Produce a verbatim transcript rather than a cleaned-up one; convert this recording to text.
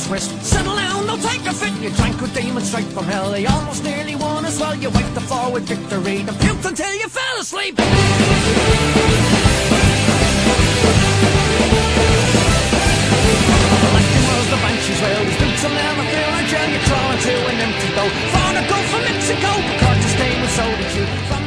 twist. Settle down, don't take a fit. You drank with demons straight from hell. They almost nearly won as well. You wiped the floor with victory. Then puked until you fell asleep. The Banshees rail, these boots will never feel like jail. You're crawling to an empty boat. Found a goat from Mexico, but Curtis came and so did you.